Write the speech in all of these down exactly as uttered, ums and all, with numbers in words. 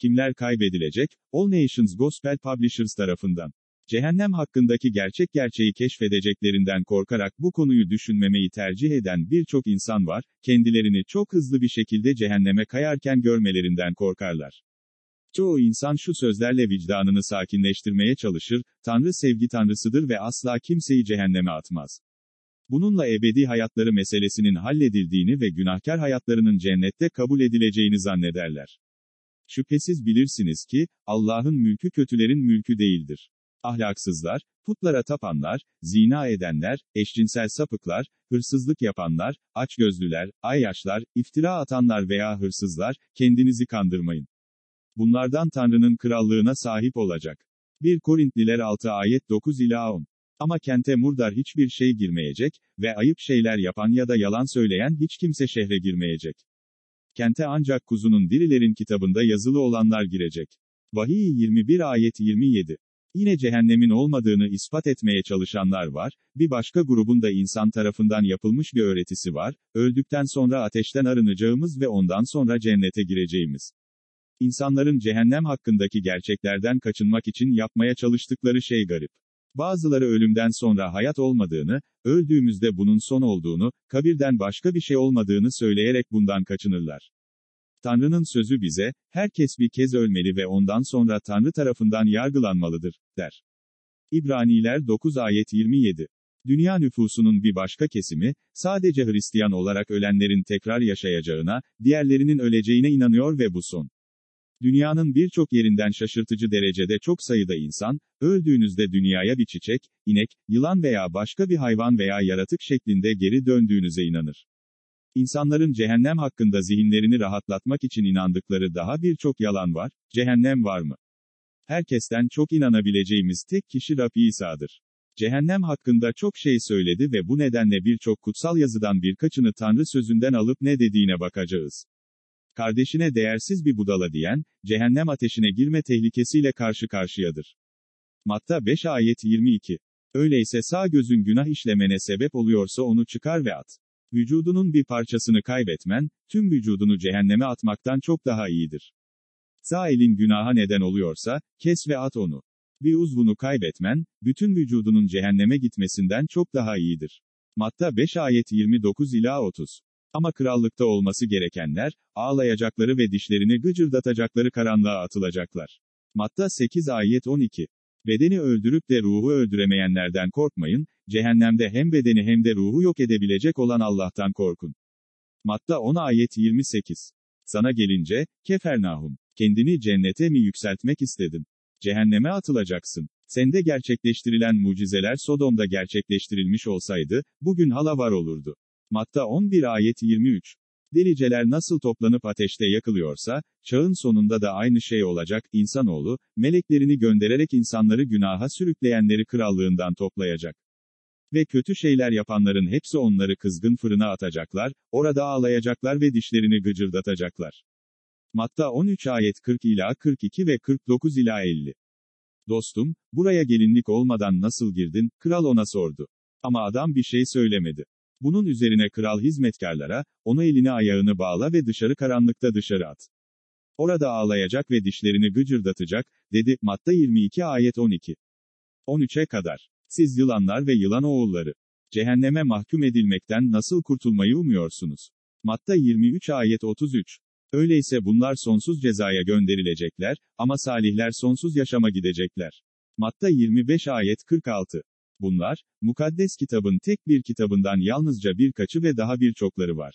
Kimler kaybedilecek? All Nations Gospel Publishers tarafından. Cehennem hakkındaki gerçek gerçeği keşfedeceklerinden korkarak bu konuyu düşünmemeyi tercih eden birçok insan var, kendilerini çok hızlı bir şekilde cehenneme kayarken görmelerinden korkarlar. Çoğu insan şu sözlerle vicdanını sakinleştirmeye çalışır, Tanrı sevgi tanrısıdır ve asla kimseyi cehenneme atmaz. Bununla ebedi hayatları meselesinin halledildiğini ve günahkar hayatlarının cennette kabul edileceğini zannederler. Şüphesiz bilirsiniz ki, Allah'ın mülkü kötülerin mülkü değildir. Ahlaksızlar, putlara tapanlar, zina edenler, eşcinsel sapıklar, hırsızlık yapanlar, açgözlüler, ayyaşlar, iftira atanlar veya hırsızlar, kendinizi kandırmayın. Bunlardan Tanrı'nın krallığına sahip olacak. bir Korintliler altı ayet dokuz ila on. Ama kente murdar hiçbir şey girmeyecek ve ayıp şeyler yapan ya da yalan söyleyen hiç kimse şehre girmeyecek. Kente ancak kuzunun dirilerin kitabında yazılı olanlar girecek. Vahiy yirmi bir ayet yirmi yedi. Yine cehennemin olmadığını ispat etmeye çalışanlar var, bir başka grubun da insan tarafından yapılmış bir öğretisi var, öldükten sonra ateşten arınacağımız ve ondan sonra cennete gireceğimiz. İnsanların cehennem hakkındaki gerçeklerden kaçınmak için yapmaya çalıştıkları şey garip. Bazıları ölümden sonra hayat olmadığını, öldüğümüzde bunun son olduğunu, kabirden başka bir şey olmadığını söyleyerek bundan kaçınırlar. Tanrı'nın sözü bize, herkes bir kez ölmeli ve ondan sonra Tanrı tarafından yargılanmalıdır, der. İbraniler dokuz ayet yirmi yedi. Dünya nüfusunun bir başka kesimi, sadece Hristiyan olarak ölenlerin tekrar yaşayacağına, diğerlerinin öleceğine inanıyor ve bu son. Dünyanın birçok yerinden şaşırtıcı derecede çok sayıda insan, öldüğünüzde dünyaya bir çiçek, inek, yılan veya başka bir hayvan veya yaratık şeklinde geri döndüğünüze inanır. İnsanların cehennem hakkında zihinlerini rahatlatmak için inandıkları daha birçok yalan var. Cehennem var mı? Herkesten çok inanabileceğimiz tek kişi Rab İsa'dır. Cehennem hakkında çok şey söyledi ve bu nedenle birçok kutsal yazıdan birkaçını Tanrı sözünden alıp ne dediğine bakacağız. Kardeşine değersiz bir budala diyen, cehennem ateşine girme tehlikesiyle karşı karşıyadır. Matta beş ayet yirmi iki. Öyleyse sağ gözün günah işlemene sebep oluyorsa onu çıkar ve at. Vücudunun bir parçasını kaybetmen, tüm vücudunu cehenneme atmaktan çok daha iyidir. Sağ elin günaha neden oluyorsa, kes ve at onu. Bir uzvunu kaybetmen, bütün vücudunun cehenneme gitmesinden çok daha iyidir. Matta beş ayet yirmi dokuz ila otuz. Ama krallıkta olması gerekenler, ağlayacakları ve dişlerini gıcırdatacakları karanlığa atılacaklar. Matta sekiz ayet on iki. Bedeni öldürüp de ruhu öldüremeyenlerden korkmayın, cehennemde hem bedeni hem de ruhu yok edebilecek olan Allah'tan korkun. Matta on ayet yirmi sekiz. Sana gelince, Kefernahum, kendini cennete mi yükseltmek istedin? Cehenneme atılacaksın. Sende gerçekleştirilen mucizeler Sodom'da gerçekleştirilmiş olsaydı, bugün hala var olurdu. Matta on bir ayet yirmi üç. Deliceler nasıl toplanıp ateşte yakılıyorsa, çağın sonunda da aynı şey olacak, insanoğlu, meleklerini göndererek insanları günaha sürükleyenleri krallığından toplayacak. Ve kötü şeyler yapanların hepsi onları kızgın fırına atacaklar, orada ağlayacaklar ve dişlerini gıcırdatacaklar. Matta on üç ayet kırk ila kırk iki ve kırk dokuz ila elli. Dostum, buraya gelinlik olmadan nasıl girdin, kral ona sordu. Ama adam bir şey söylemedi. Bunun üzerine kral hizmetkarlara, onu elini ayağını bağla ve dışarı karanlıkta dışarı at. Orada ağlayacak ve dişlerini gıcırdatacak, dedi, Matta yirmi iki ayet on iki. on üçe kadar. Siz yılanlar ve yılan oğulları. Cehenneme mahkum edilmekten nasıl kurtulmayı umuyorsunuz? Matta yirmi üç ayet otuz üç. Öyleyse bunlar sonsuz cezaya gönderilecekler, ama salihler sonsuz yaşama gidecekler. Matta yirmi beş ayet kırk altı. Bunlar, mukaddes kitabın tek bir kitabından yalnızca birkaçı ve daha birçokları var.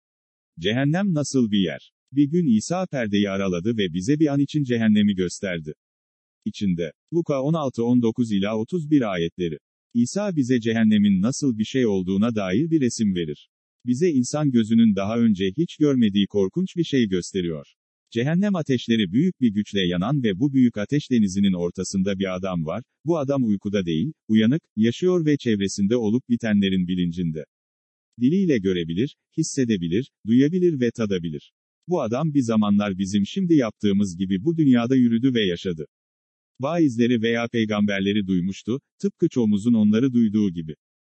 Cehennem nasıl bir yer? Bir gün İsa perdeyi araladı ve bize bir an için cehennemi gösterdi. İçinde, Luka on altı on dokuz ila otuz bir ayetleri. İsa bize cehennemin nasıl bir şey olduğuna dair bir resim verir. Bize insan gözünün daha önce hiç görmediği korkunç bir şey gösteriyor. Cehennem ateşleri büyük bir güçle yanan ve bu büyük ateş denizinin ortasında bir adam var, bu adam uykuda değil, uyanık, yaşıyor ve çevresinde olup bitenlerin bilincinde. Diliyle görebilir, hissedebilir, duyabilir ve tadabilir. Bu adam bir zamanlar bizim şimdi yaptığımız gibi bu dünyada yürüdü ve yaşadı. Vaizleri veya peygamberleri duymuştu, tıpkı çoğumuzun onları duyduğu gibi.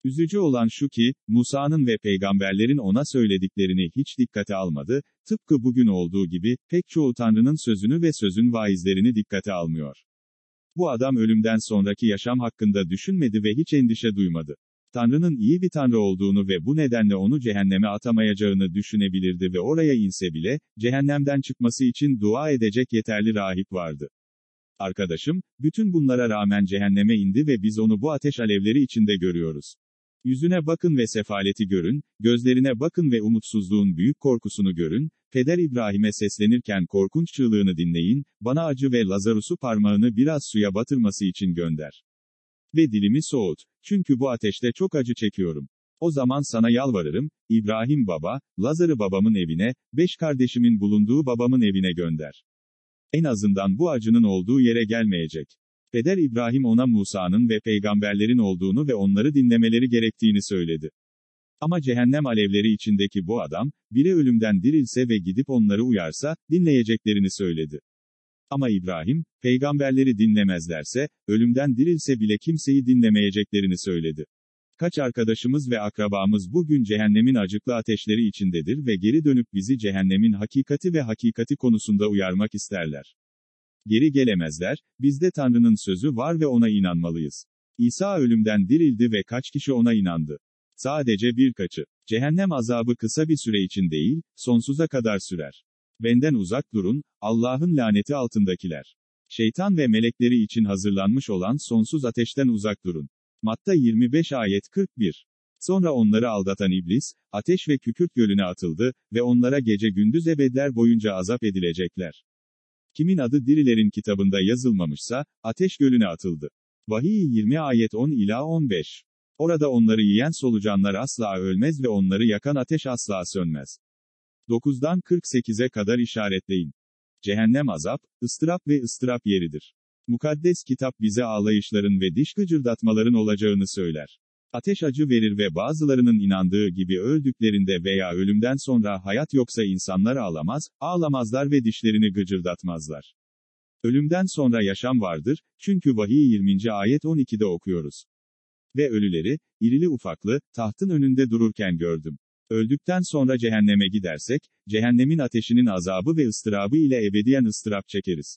Üzücü olan şu ki, Musa'nın ve peygamberlerin ona söylediklerini hiç dikkate almadı, tıpkı bugün olduğu gibi, pek çoğu Tanrı'nın sözünü ve sözün vaizlerini dikkate almıyor. Bu adam ölümden sonraki yaşam hakkında düşünmedi ve hiç endişe duymadı. Tanrı'nın iyi bir Tanrı olduğunu ve bu nedenle onu cehenneme atamayacağını düşünebilirdi ve oraya inse bile, cehennemden çıkması için dua edecek yeterli rahip vardı. Arkadaşım, bütün bunlara rağmen cehenneme indi ve biz onu bu ateş alevleri içinde görüyoruz. Yüzüne bakın ve sefaleti görün, gözlerine bakın ve umutsuzluğun büyük korkusunu görün, Peder İbrahim'e seslenirken korkunç çığlığını dinleyin, bana acı ve Lazarus'u parmağını biraz suya batırması için gönder. Ve dilimi soğut, çünkü bu ateşte çok acı çekiyorum. O zaman sana yalvarırım, İbrahim baba, Lazar'ı babamın evine, beş kardeşimin bulunduğu babamın evine gönder. En azından bu acının olduğu yere gelmeyecek. Peder İbrahim ona Musa'nın ve peygamberlerin olduğunu ve onları dinlemeleri gerektiğini söyledi. Ama cehennem alevleri içindeki bu adam, biri ölümden dirilse ve gidip onları uyarsa, dinleyeceklerini söyledi. Ama İbrahim, peygamberleri dinlemezlerse, ölümden dirilse bile kimseyi dinlemeyeceklerini söyledi. Kaç arkadaşımız ve akrabamız bugün cehennemin acıklı ateşleri içindedir ve geri dönüp bizi cehennemin hakikati ve hakikati konusunda uyarmak isterler. Geri gelemezler, bizde Tanrı'nın sözü var ve ona inanmalıyız. İsa ölümden dirildi ve kaç kişi ona inandı? Sadece birkaçı. Cehennem azabı kısa bir süre için değil, sonsuza kadar sürer. Benden uzak durun, Allah'ın laneti altındakiler. Şeytan ve melekleri için hazırlanmış olan sonsuz ateşten uzak durun. Matta yirmi beş ayet kırk bir. Sonra onları aldatan iblis, ateş ve kükürt gölüne atıldı ve onlara gece gündüz ebedler boyunca azap edilecekler. Kimin adı dirilerin kitabında yazılmamışsa, ateş gölüne atıldı. Vahiy yirmi ayet on ila on beş. Orada onları yiyen solucanlar asla ölmez ve onları yakan ateş asla sönmez. dokuzdan kırk sekize kadar işaretleyin. Cehennem azap, ıstırap ve ıstırap yeridir. Mukaddes kitap bize ağlayışların ve diş gıcırdatmaların olacağını söyler. Ateş acı verir ve bazılarının inandığı gibi öldüklerinde veya ölümden sonra hayat yoksa insanlar ağlamaz, ağlamazlar ve dişlerini gıcırdatmazlar. Ölümden sonra yaşam vardır, çünkü Vahiy yirminci ayet on ikide okuyoruz. Ve ölüleri, irili ufaklı, tahtın önünde dururken gördüm. Öldükten sonra cehenneme gidersek, cehennemin ateşinin azabı ve ıstırabı ile ebediyen ıstırap çekeriz.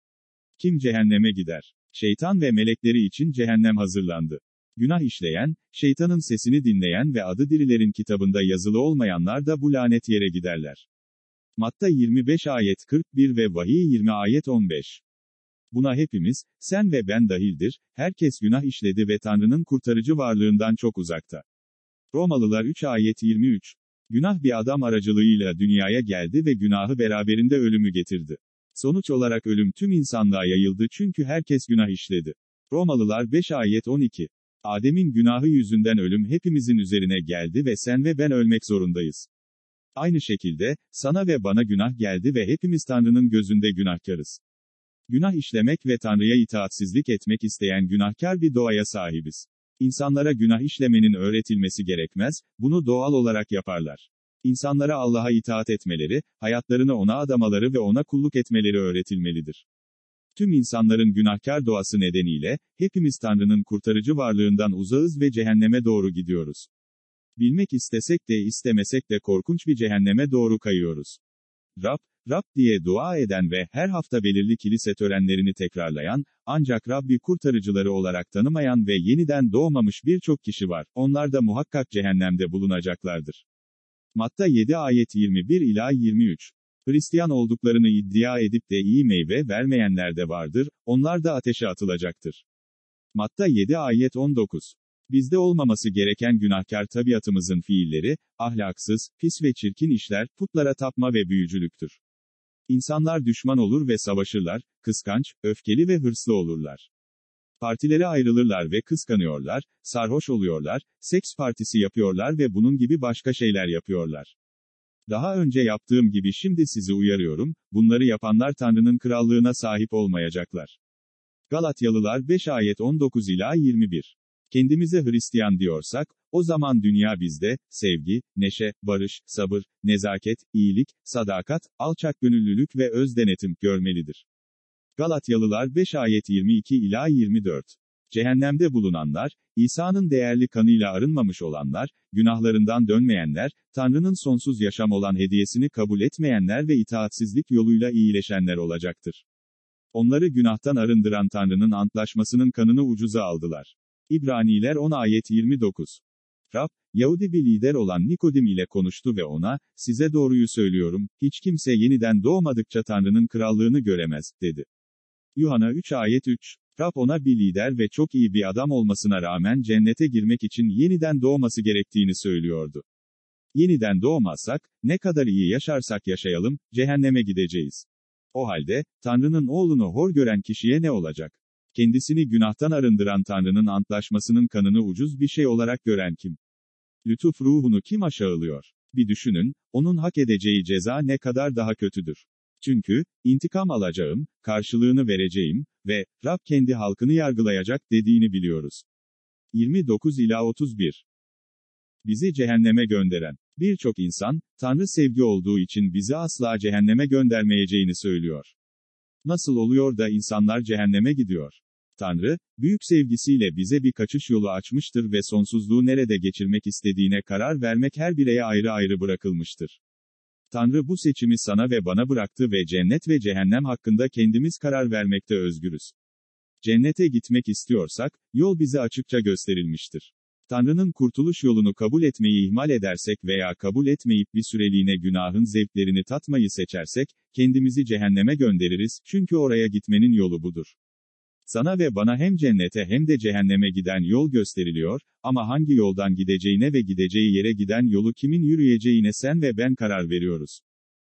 Kim cehenneme gider? Şeytan ve melekleri için cehennem hazırlandı. Günah işleyen, şeytanın sesini dinleyen ve adı dirilerin kitabında yazılı olmayanlar da bu lanet yere giderler. Matta yirmi beş ayet kırk bir ve Vahiy yirmi ayet on beş. Buna hepimiz, sen ve ben dahildir, herkes günah işledi ve Tanrı'nın kurtarıcı varlığından çok uzakta. Romalılar üç ayet yirmi üç. Günah bir adam aracılığıyla dünyaya geldi ve günahı beraberinde ölümü getirdi. Sonuç olarak ölüm tüm insanlığa yayıldı çünkü herkes günah işledi. Romalılar beş ayet on iki. Adem'in günahı yüzünden ölüm hepimizin üzerine geldi ve sen ve ben ölmek zorundayız. Aynı şekilde, sana ve bana günah geldi ve hepimiz Tanrı'nın gözünde günahkarız. Günah işlemek ve Tanrı'ya itaatsizlik etmek isteyen günahkar bir doğaya sahibiz. İnsanlara günah işlemenin öğretilmesi gerekmez, bunu doğal olarak yaparlar. İnsanlara Allah'a itaat etmeleri, hayatlarını ona adamaları ve ona kulluk etmeleri öğretilmelidir. Tüm insanların günahkar doğası nedeniyle, hepimiz Tanrı'nın kurtarıcı varlığından uzağız ve cehenneme doğru gidiyoruz. Bilmek istesek de istemesek de korkunç bir cehenneme doğru kayıyoruz. Rab, Rab diye dua eden ve her hafta belirli kilise törenlerini tekrarlayan, ancak Rabbi kurtarıcıları olarak tanımayan ve yeniden doğmamış birçok kişi var, onlar da muhakkak cehennemde bulunacaklardır. Matta yedi ayet yirmi bir ila yirmi üç. Hristiyan olduklarını iddia edip de iyi meyve vermeyenler de vardır, onlar da ateşe atılacaktır. Matta yedi ayet on dokuz. Bizde olmaması gereken günahkar tabiatımızın fiilleri, ahlaksız, pis ve çirkin işler, putlara tapma ve büyücülüktür. İnsanlar düşman olur ve savaşırlar, kıskanç, öfkeli ve hırslı olurlar. Partilere ayrılırlar ve kıskanıyorlar, sarhoş oluyorlar, seks partisi yapıyorlar ve bunun gibi başka şeyler yapıyorlar. Daha önce yaptığım gibi şimdi sizi uyarıyorum, bunları yapanlar Tanrı'nın krallığına sahip olmayacaklar. Galatyalılar beş ayet on dokuz ila yirmi bir. Kendimize Hristiyan diyorsak, o zaman dünya bizde, sevgi, neşe, barış, sabır, nezaket, iyilik, sadakat, alçakgönüllülük ve öz denetim görmelidir. Galatyalılar beş ayet yirmi iki ila yirmi dört. Cehennemde bulunanlar, İsa'nın değerli kanıyla arınmamış olanlar, günahlarından dönmeyenler, Tanrı'nın sonsuz yaşam olan hediyesini kabul etmeyenler ve itaatsizlik yoluyla iyileşenler olacaktır. Onları günahtan arındıran Tanrı'nın antlaşmasının kanını ucuza aldılar. İbraniler on ayet yirmi dokuz. Rab, Yahudi bir lider olan Nikodim ile konuştu ve ona, size doğruyu söylüyorum, hiç kimse yeniden doğmadıkça Tanrı'nın krallığını göremez, dedi. Yuhanna üç ayet üç. Rab ona bir lider ve çok iyi bir adam olmasına rağmen cennete girmek için yeniden doğması gerektiğini söylüyordu. Yeniden doğmazsak, ne kadar iyi yaşarsak yaşayalım, cehenneme gideceğiz. O halde, Tanrı'nın oğlunu hor gören kişiye ne olacak? Kendisini günahtan arındıran Tanrı'nın antlaşmasının kanını ucuz bir şey olarak gören kim? Lütuf ruhunu kim aşağılıyor? Bir düşünün, onun hak edeceği ceza ne kadar daha kötüdür. Çünkü, intikam alacağım, karşılığını vereceğim ve Rab kendi halkını yargılayacak dediğini biliyoruz. yirmi dokuz ila otuz bir. Bizi cehenneme gönderen. Birçok insan, Tanrı sevgi olduğu için bizi asla cehenneme göndermeyeceğini söylüyor. Nasıl oluyor da insanlar cehenneme gidiyor? Tanrı, büyük sevgisiyle bize bir kaçış yolu açmıştır ve sonsuzluğu nerede geçirmek istediğine karar vermek her bireye ayrı ayrı bırakılmıştır. Tanrı bu seçimi sana ve bana bıraktı ve cennet ve cehennem hakkında kendimiz karar vermekte özgürüz. Cennete gitmek istiyorsak, yol bize açıkça gösterilmiştir. Tanrı'nın kurtuluş yolunu kabul etmeyi ihmal edersek veya kabul etmeyip bir süreliğine günahın zevklerini tatmayı seçersek, kendimizi cehenneme göndeririz, çünkü oraya gitmenin yolu budur. Sana ve bana hem cennete hem de cehenneme giden yol gösteriliyor, ama hangi yoldan gideceğine ve gideceği yere giden yolu kimin yürüyeceğine sen ve ben karar veriyoruz.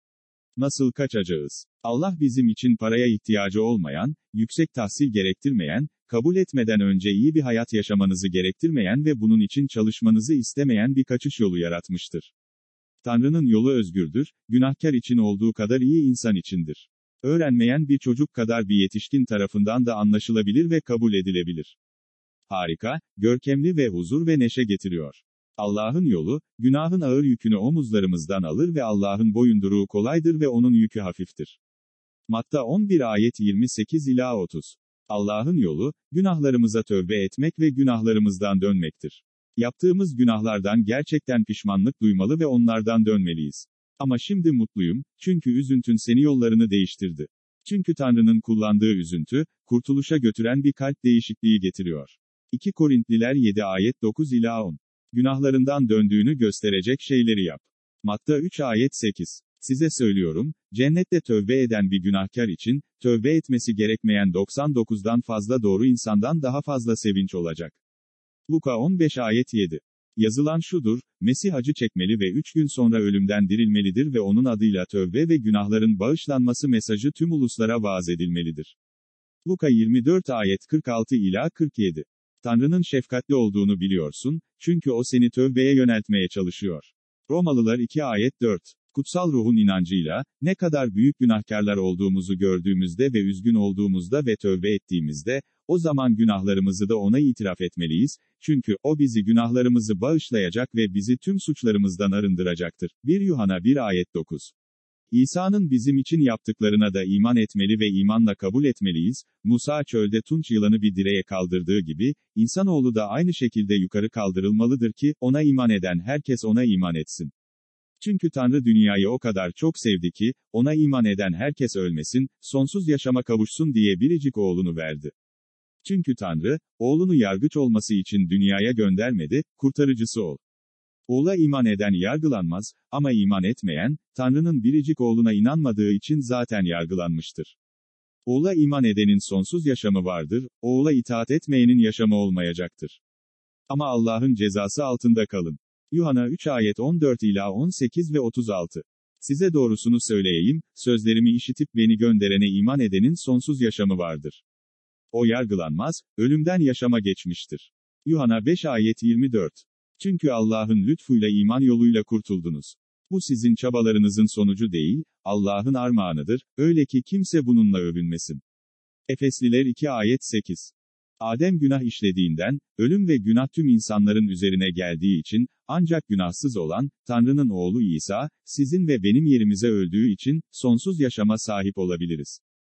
Nasıl kaçacağız? Allah bizim için paraya ihtiyacı olmayan, yüksek tahsil gerektirmeyen, kabul etmeden önce iyi bir hayat yaşamanızı gerektirmeyen ve bunun için çalışmanızı istemeyen bir kaçış yolu yaratmıştır. Tanrı'nın yolu özgürdür, günahkar için olduğu kadar iyi insan içindir. Öğrenmeyen bir çocuk kadar bir yetişkin tarafından da anlaşılabilir ve kabul edilebilir. Harika, görkemli ve huzur ve neşe getiriyor. Allah'ın yolu, günahın ağır yükünü omuzlarımızdan alır ve Allah'ın boyunduruğu kolaydır ve onun yükü hafiftir. Matta on bir ayet yirmi sekiz ila otuz. Allah'ın yolu, günahlarımıza tövbe etmek ve günahlarımızdan dönmektir. Yaptığımız günahlardan gerçekten pişmanlık duymalı ve onlardan dönmeliyiz. Ama şimdi mutluyum, çünkü üzüntün seni yollarını değiştirdi. Çünkü Tanrı'nın kullandığı üzüntü, kurtuluşa götüren bir kalp değişikliği getiriyor. iki Korintliler yedi ayet dokuz ila on. Günahlarından döndüğünü gösterecek şeyleri yap. Matta üç ayet sekiz. Size söylüyorum, cennette tövbe eden bir günahkar için, tövbe etmesi gerekmeyen doksan dokuzdan fazla doğru insandan daha fazla sevinç olacak. Luka on beş ayet yedi. Yazılan şudur, Mesih acı çekmeli ve üç gün sonra ölümden dirilmelidir ve onun adıyla tövbe ve günahların bağışlanması mesajı tüm uluslara vaaz edilmelidir. Luka yirmi dört ayet kırk altı ila kırk yedi. Tanrı'nın şefkatli olduğunu biliyorsun, çünkü o seni tövbeye yöneltmeye çalışıyor. Romalılar iki ayet dört. Kutsal ruhun inancıyla, ne kadar büyük günahkarlar olduğumuzu gördüğümüzde ve üzgün olduğumuzda ve tövbe ettiğimizde, o zaman günahlarımızı da ona itiraf etmeliyiz, çünkü o bizi günahlarımızı bağışlayacak ve bizi tüm suçlarımızdan arındıracaktır. bir Yuhanna bir ayet dokuz. İsa'nın bizim için yaptıklarına da iman etmeli ve imanla kabul etmeliyiz. Musa çölde tunç yılanı bir direğe kaldırdığı gibi, insanoğlu da aynı şekilde yukarı kaldırılmalıdır ki, ona iman eden herkes ona iman etsin. Çünkü Tanrı dünyayı o kadar çok sevdi ki, ona iman eden herkes ölmesin, sonsuz yaşama kavuşsun diye biricik oğlunu verdi. Çünkü Tanrı, oğlunu yargıç olması için dünyaya göndermedi, kurtarıcısı ol. Oğula iman eden yargılanmaz, ama iman etmeyen, Tanrı'nın biricik oğluna inanmadığı için zaten yargılanmıştır. Oğula iman edenin sonsuz yaşamı vardır, oğula itaat etmeyenin yaşamı olmayacaktır. Ama Allah'ın cezası altında kalın. Yuhanna üç ayet on dört ila on sekiz ve otuz altı. Size doğrusunu söyleyeyim, sözlerimi işitip beni gönderene iman edenin sonsuz yaşamı vardır. O yargılanmaz, ölümden yaşama geçmiştir. Yuhanna beş ayet yirmi dört. Çünkü Allah'ın lütfuyla iman yoluyla kurtuldunuz. Bu sizin çabalarınızın sonucu değil, Allah'ın armağanıdır, öyle ki kimse bununla övünmesin. Efesliler iki ayet sekiz. Adem günah işlediğinden, ölüm ve günah tüm insanların üzerine geldiği için, ancak günahsız olan, Tanrı'nın oğlu İsa, sizin ve benim yerimize öldüğü için, sonsuz yaşama sahip olabiliriz.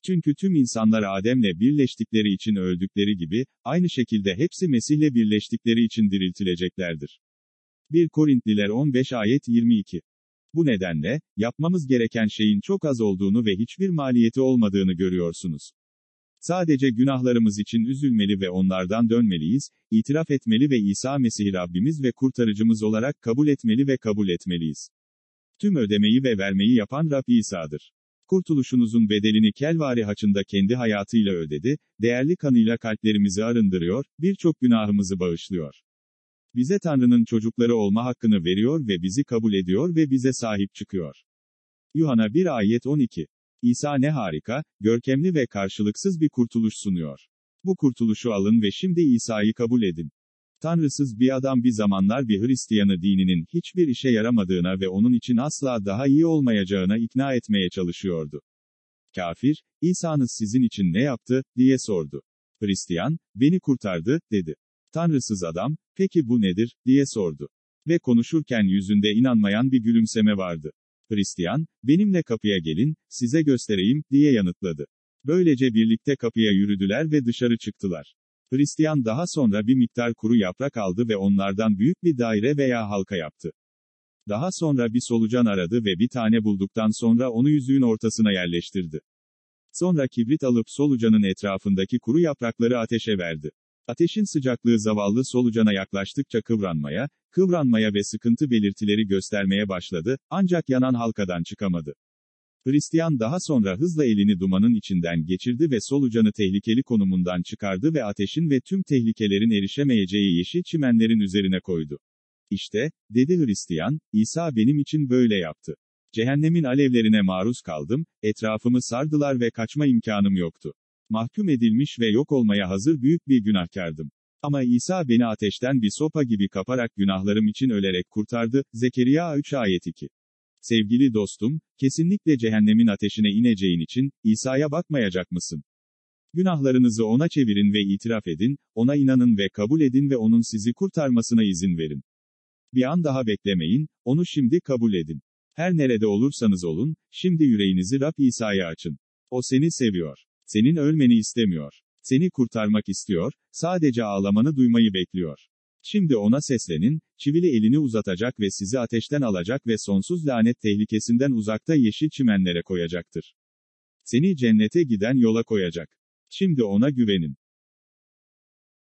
Çünkü tüm insanlar Adem'le birleştikleri için öldükleri gibi, aynı şekilde hepsi Mesih'le birleştikleri için diriltileceklerdir. bir Korintliler on beş ayet yirmi iki. Bu nedenle, yapmamız gereken şeyin çok az olduğunu ve hiçbir maliyeti olmadığını görüyorsunuz. Sadece günahlarımız için üzülmeli ve onlardan dönmeliyiz, itiraf etmeli ve İsa Mesih'i Rabbimiz ve kurtarıcımız olarak kabul etmeli ve kabul etmeliyiz. Tüm ödemeyi ve vermeyi yapan Rab İsa'dır. Kurtuluşunuzun bedelini Kelvari haçında kendi hayatıyla ödedi, değerli kanıyla kalplerimizi arındırıyor, birçok günahımızı bağışlıyor. Bize Tanrı'nın çocukları olma hakkını veriyor ve bizi kabul ediyor ve bize sahip çıkıyor. Yuhanna bir ayet on iki. İsa ne harika, görkemli ve karşılıksız bir kurtuluş sunuyor. Bu kurtuluşu alın ve şimdi İsa'yı kabul edin. Tanrısız bir adam bir zamanlar bir Hristiyanı dininin hiçbir işe yaramadığına ve onun için asla daha iyi olmayacağına ikna etmeye çalışıyordu. Kafir, İsa'nız sizin için ne yaptı, diye sordu. Hristiyan, beni kurtardı, dedi. Tanrısız adam, peki bu nedir, diye sordu. Ve konuşurken yüzünde inanmayan bir gülümseme vardı. Hristiyan, benimle kapıya gelin, size göstereyim, diye yanıtladı. Böylece birlikte kapıya yürüdüler ve dışarı çıktılar. Hristiyan daha sonra bir miktar kuru yaprak aldı ve onlardan büyük bir daire veya halka yaptı. Daha sonra bir solucan aradı ve bir tane bulduktan sonra onu yüzüğün ortasına yerleştirdi. Sonra kibrit alıp solucanın etrafındaki kuru yaprakları ateşe verdi. Ateşin sıcaklığı zavallı solucana yaklaştıkça kıvranmaya, kıvranmaya ve sıkıntı belirtileri göstermeye başladı, ancak yanan halkadan çıkamadı. Hristiyan daha sonra hızla elini dumanın içinden geçirdi ve solucanı tehlikeli konumundan çıkardı ve ateşin ve tüm tehlikelerin erişemeyeceği yeşil çimenlerin üzerine koydu. İşte, dedi Hristiyan, İsa benim için böyle yaptı. Cehennemin alevlerine maruz kaldım, etrafımı sardılar ve kaçma imkanım yoktu. Mahkum edilmiş ve yok olmaya hazır büyük bir günahkardım. Ama İsa beni ateşten bir sopa gibi kaparak günahlarım için ölerek kurtardı. Zekeriya üç ayet iki. Sevgili dostum, kesinlikle cehennemin ateşine ineceğin için, İsa'ya bakmayacak mısın? Günahlarınızı ona çevirin ve itiraf edin, ona inanın ve kabul edin ve onun sizi kurtarmasına izin verin. Bir an daha beklemeyin, onu şimdi kabul edin. Her nerede olursanız olun, şimdi yüreğinizi Rab İsa'ya açın. O seni seviyor. Senin ölmeni istemiyor. Seni kurtarmak istiyor, sadece ağlamanı duymayı bekliyor. Şimdi ona seslenin, çivili elini uzatacak ve sizi ateşten alacak ve sonsuz lanet tehlikesinden uzakta yeşil çimenlere koyacaktır. Seni cennete giden yola koyacak. Şimdi ona güvenin.